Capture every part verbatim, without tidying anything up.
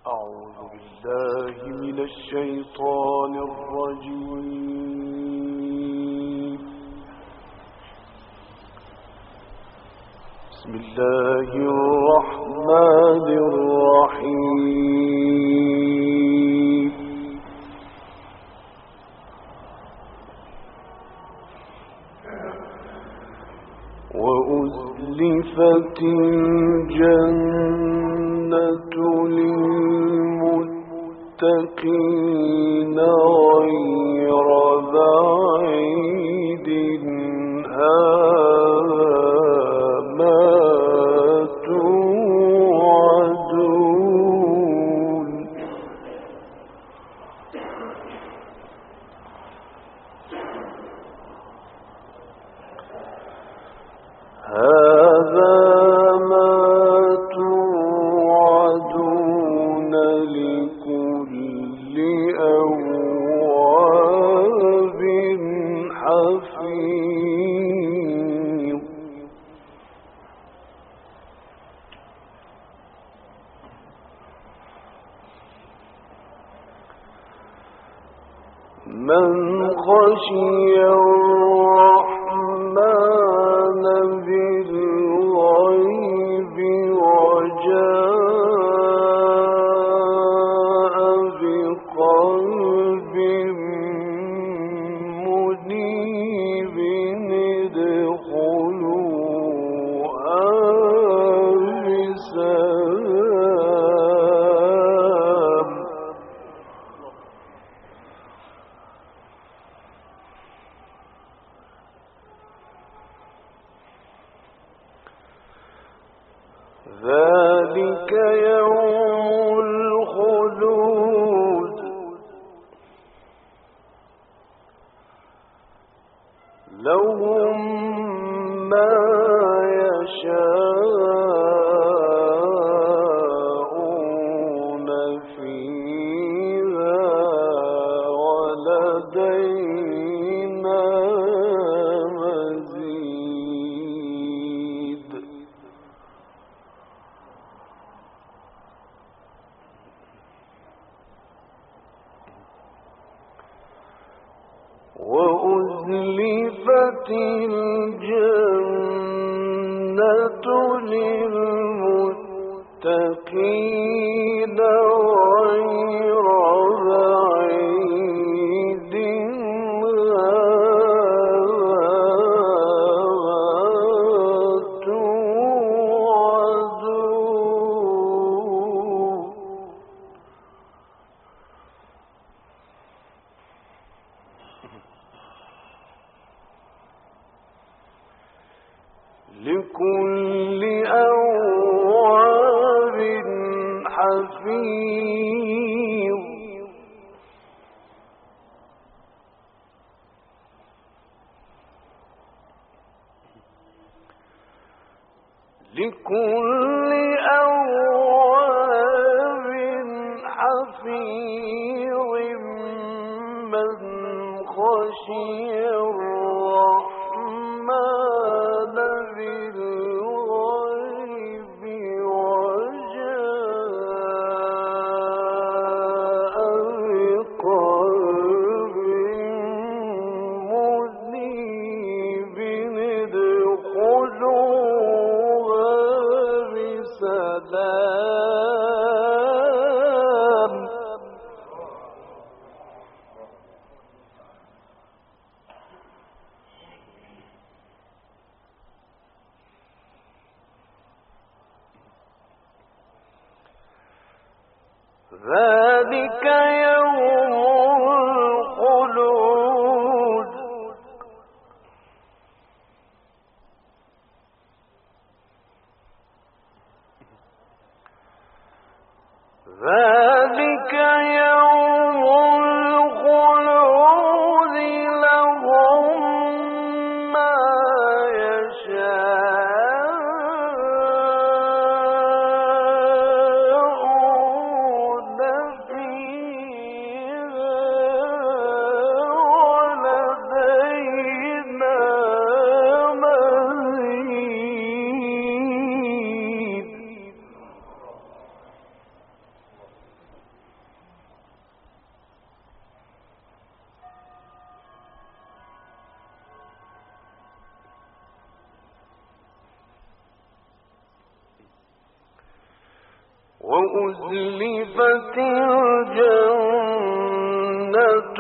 أعوذ بالله من الشيطان الرجيم. بسم الله الرحمن الرحيم. وأزلفت الجنة للمتقين غير بعيد هذا ما توعدون. هذا ما توعدون لكل أواب حفيظ. من خشي الرحمن بالغيب وجاء بقلب منيب ادخلوها بسلام. ذلك يوم الخلود. لهم ما يشاءون فيها ولدينا مزيد. وأزلفت الجنة للمتقين غير بعيد هذا توعدون. لكل أواب حفيظ. لكل أواب حفيظ من خشي الرحمن بالغيب وجاء بقلب منيب ادخلوها بسلام. ذلك يوم الخلود. ذلك يوم الخلود. لهم ما يشاءون فيها ولدينا مزيد. وأزلفت الجنة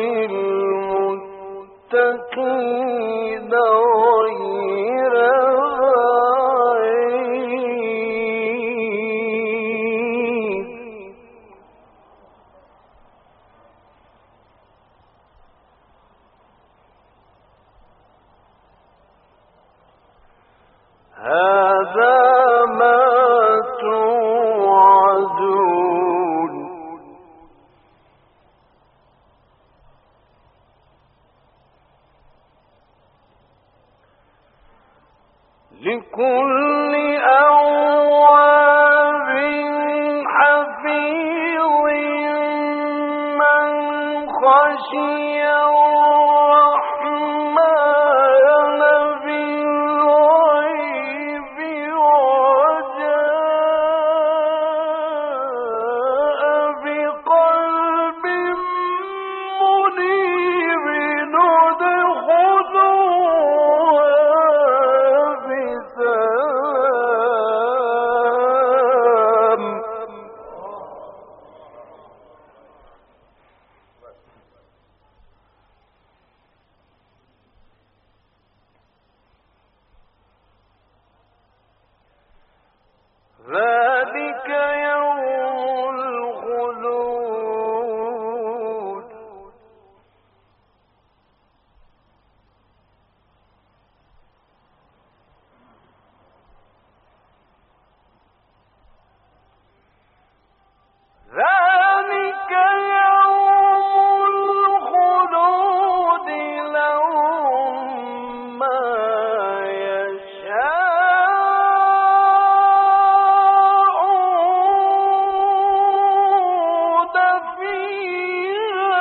للمتقين غير بعيد. هذا ما توعدون لكل أواب حفيظ من خشي الرحمن بالغيب وجاء بقلب منيب ادخلوها بسلام. ذلك يوم الخلود. ذلك يوم الخلود لهم ما يشاءون فيها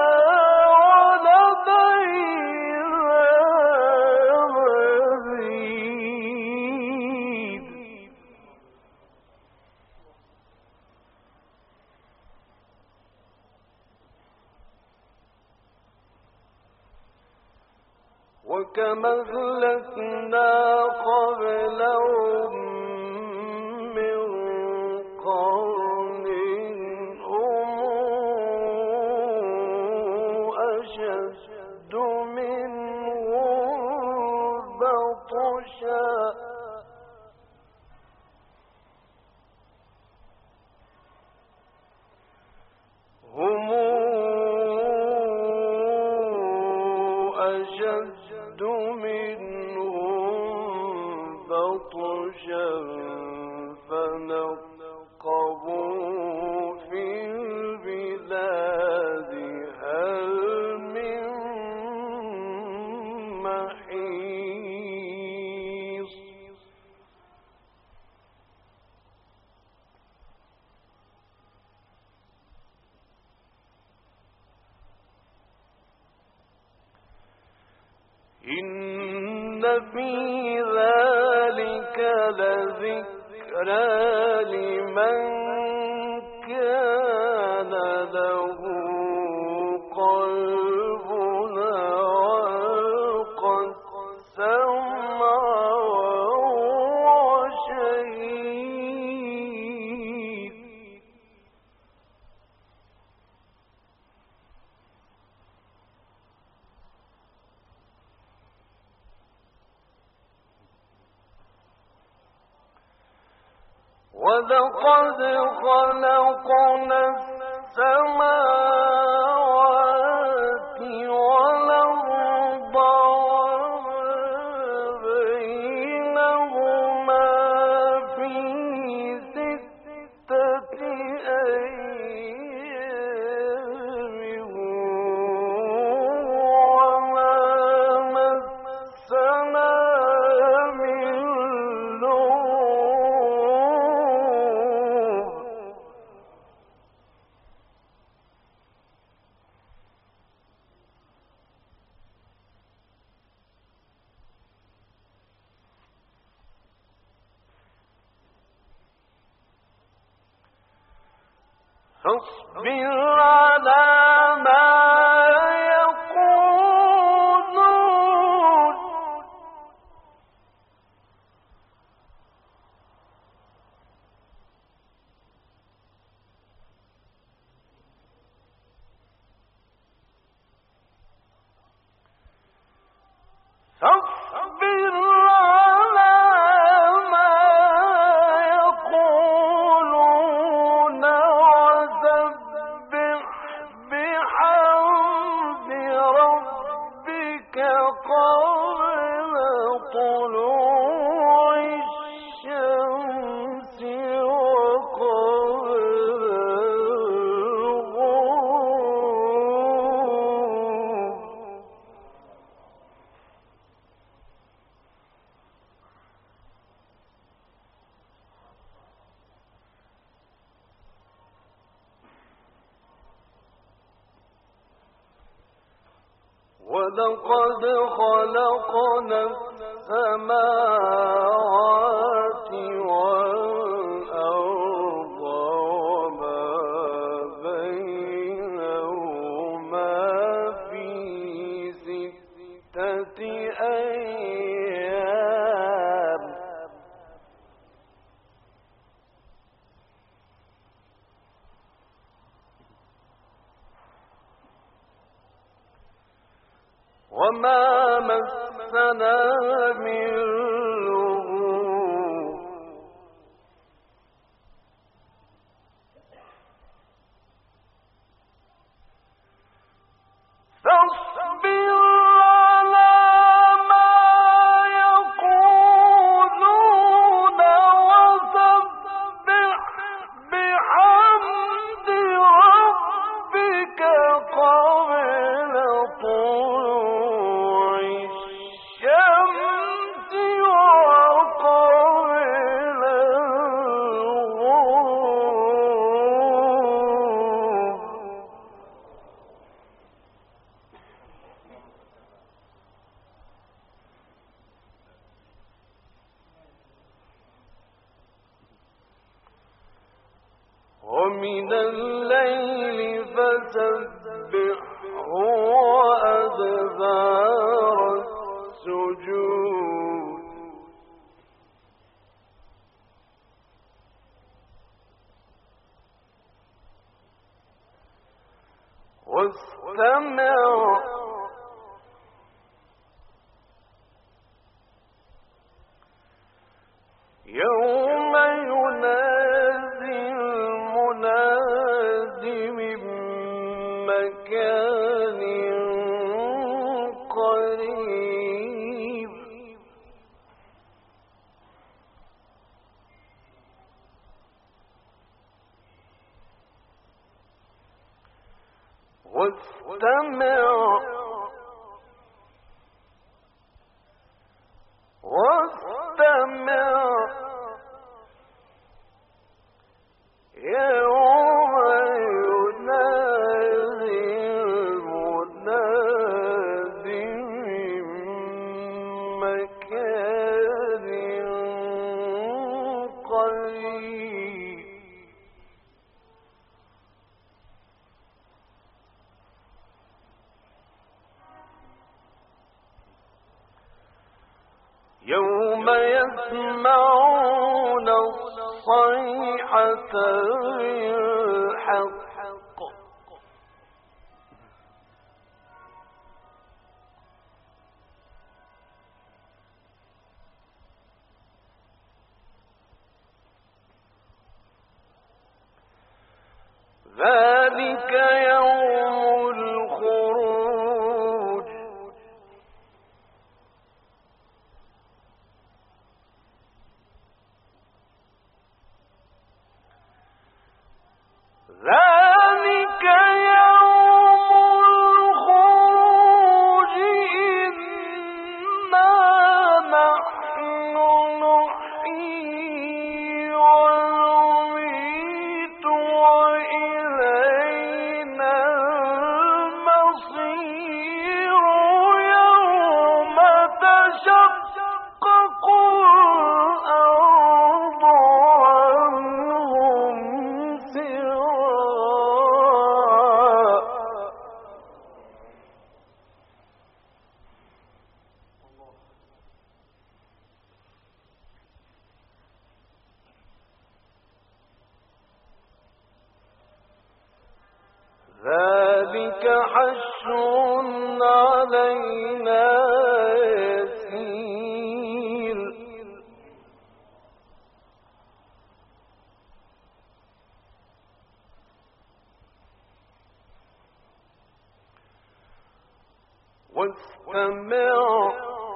ولدينا مزيد. وكما أهلكنا قبلهم من قرن هم أشد منهم بطشا هم أشد منهم بطشا فنقبوا في البلاد هل من محيص. إن في ذلك لذكرى لمن كان له قلب وألقى السمع وهو شهيد. ولقد خلقنا السماوات والأرض وما بينهما في ستة أيام وما مسنا من لغوب. فاصبر على ما يقولون فاصبر على ما يقولون وسبح بحمد ربك قبل طلوع الشمس وقبل الغروب. ولقد خلقنا السماوات والأرض وما بينهما في ستة أيام وما مسنا من لغوب. فاصبر على ما يقولون وسبح بحمد ربك قبل طلوع الشمس وقبل الغروب. ومن الليل فسبحه وأدبار السجود. واستمع يوم ينادي المناد من مكان قريب. واستمع واستمع يوم ينادي المناد من مكان قريب. يوم يسمعون الصيحة بالحق ذلك يوم الخروج. ذلك يوم الخروج إنا نحن نحيي ونميت وإلينا المصير يوم تشقق الأرض عنهم سراء. ذلك حشر علينا واستمع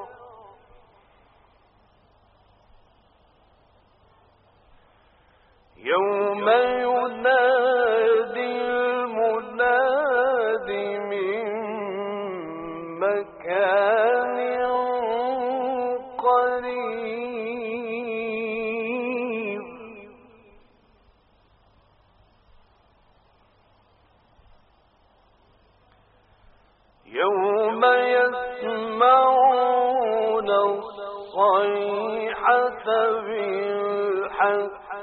يوم ينادي المناد من مكان قريب يوم يسمعون الصيحة بالحق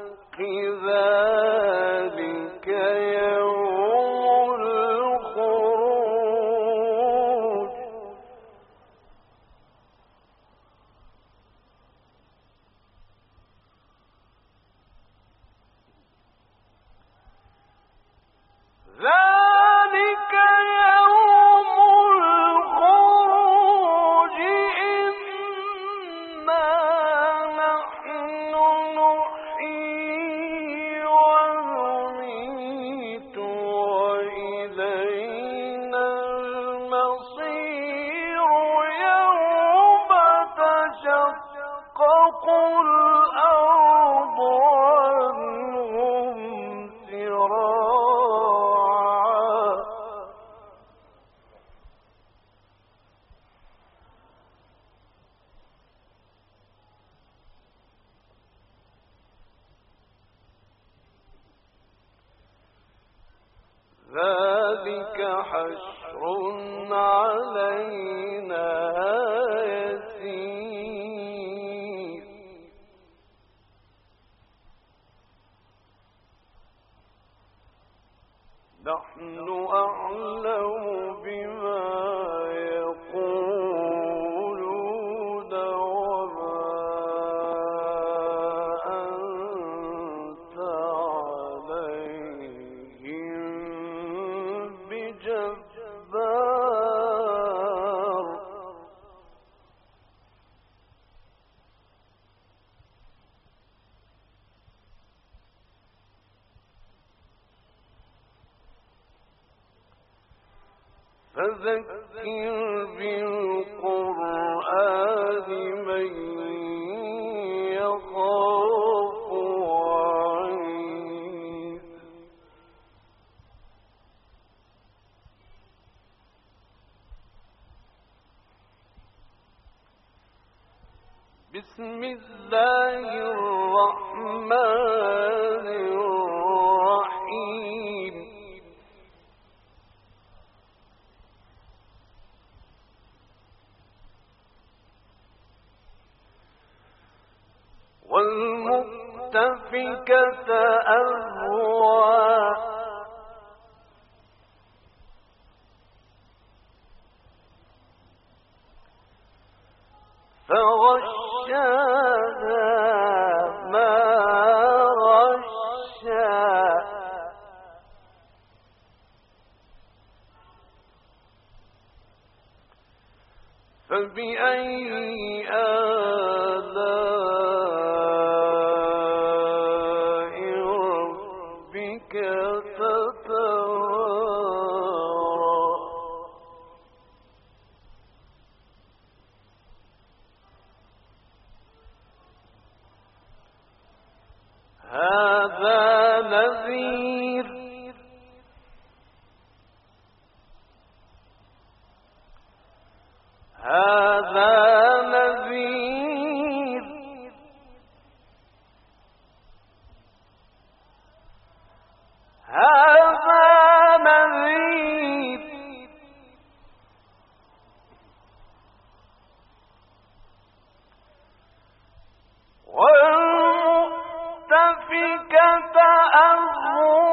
ذلك يوم الخروج ذلك يوم الخروج إنا نحن نحيي ونميت وإلينا المصير يوم تشقق الأرض عنهم سراعا ذلك حشر علينا يسير نحن أعلم بما يقولون وما أنت عليهم بجبار فذكر بالقرآن من يخاف وعيد بسم الله الرحمن الرحيم والمؤتفكة أهوى فغشاها ما غشا فبأي آلاء ربك تتمارى هذا نذير هذا نذير هذا نذير والمؤتفكة أهوى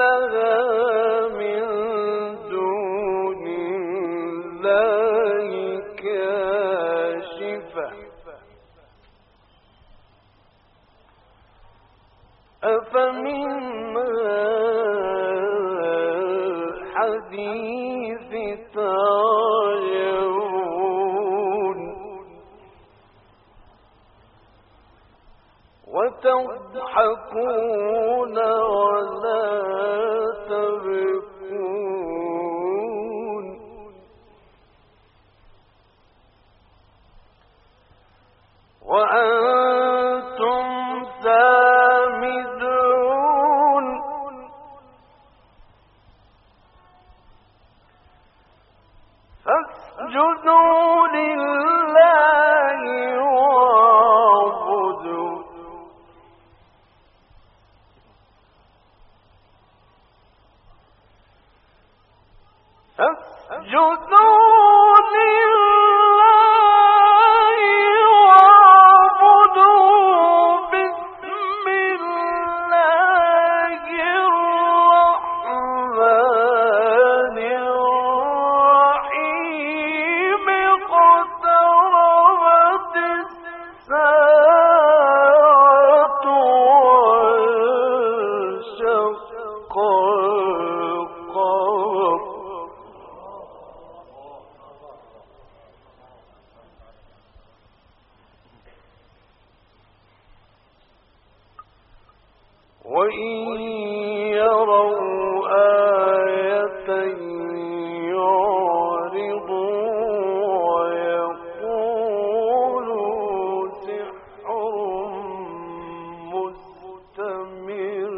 لها من دون الله كاشفة أفمن الحديث تعجبون وتضحكون ولا تبكون وأنتم سامدون فاسجدوا لله واعبدوا فاسجدوا لله واعبدوا بسم الله الرحمن الرحيم اقتربت الساعة وانشق القمر وإن يروا آية يعرضوا ويقولوا سحر مستمر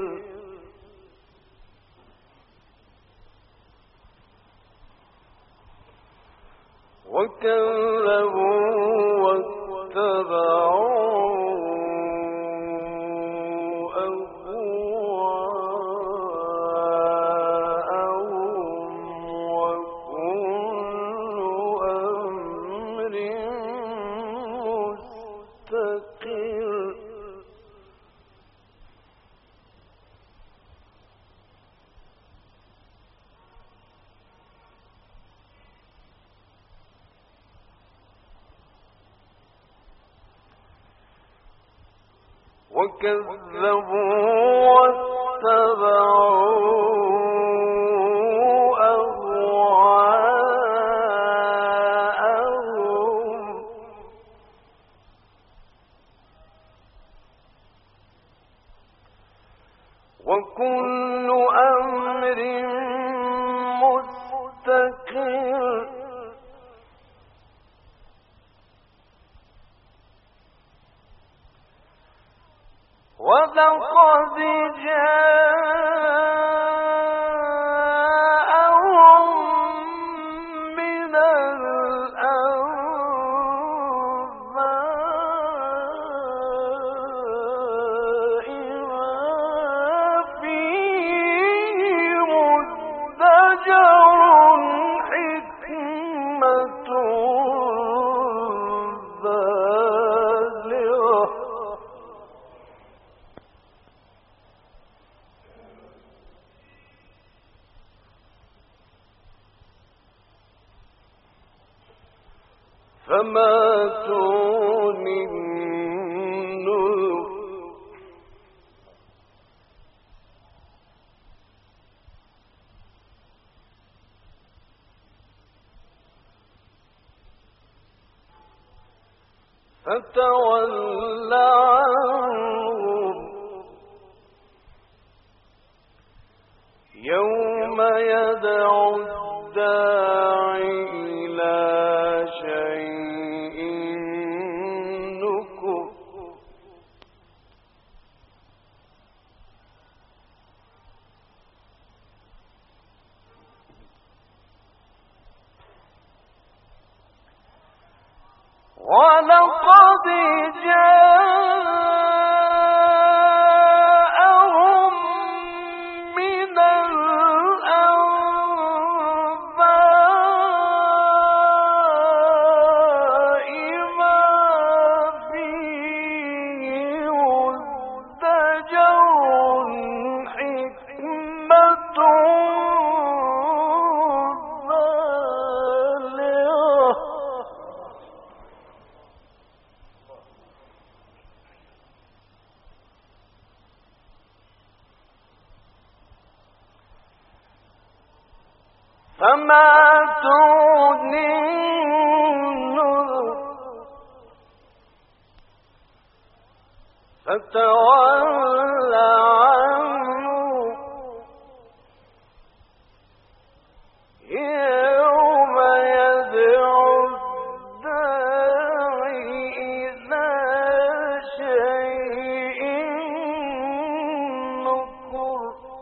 وكذبوا واتبعوا وكذبوا واتبعوا أهواءهم وكل أمر مستقر ولقد جاءهم من الأنباء ما فيه مزدجر حكمة بالغة فما تغني النذر فتول عنهم يوم يدعو الداعي إلى شيء نكر ولقد جاءهم من الأنباء ما فيه مزدجر حكمة فما تغني النذر فتول عنه يوم يدعو الداعي إلى شيء نكر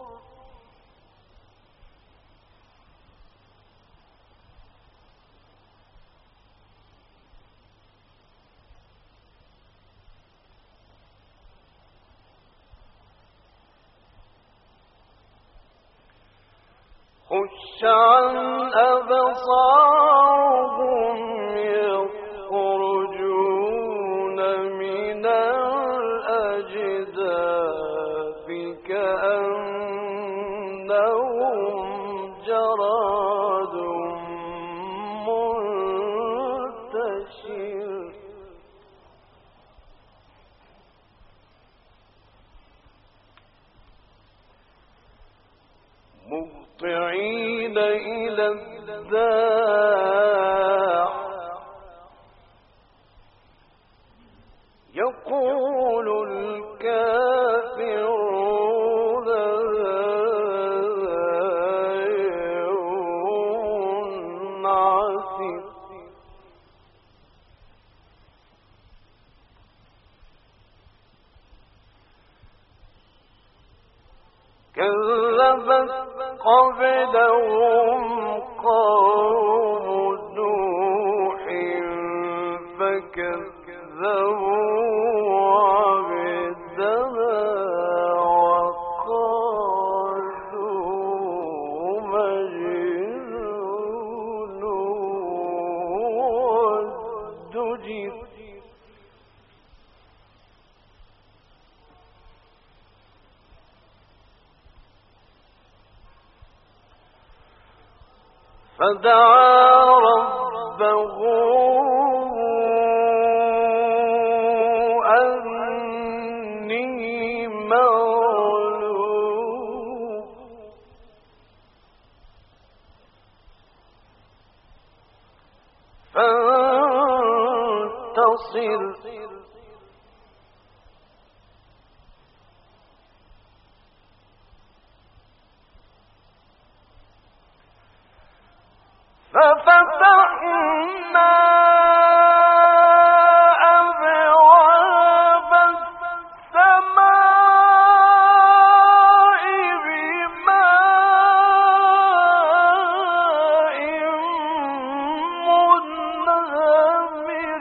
خش عن أبصارهم يخرجون من الأجداث كأنهم جراد منتشر مهطعين إلى الداع يقول الكافرون يوم عسر كذبت قبلهم قوم نوح فكذبوا عبدنا وقالوا مجنون وازدجر فدعا ربه أني مغلوب فانتصر ففتحنا أبواب السماء بماء منهمر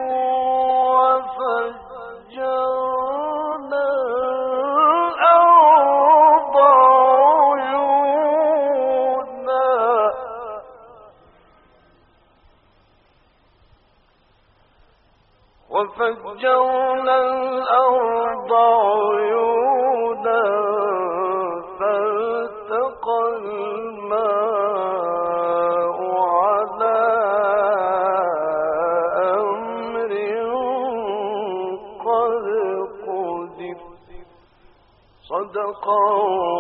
وفجرنا الأرض عيونا وفجرنا الأرض عيونا فالتقى الماء على أمر قد قدر صدق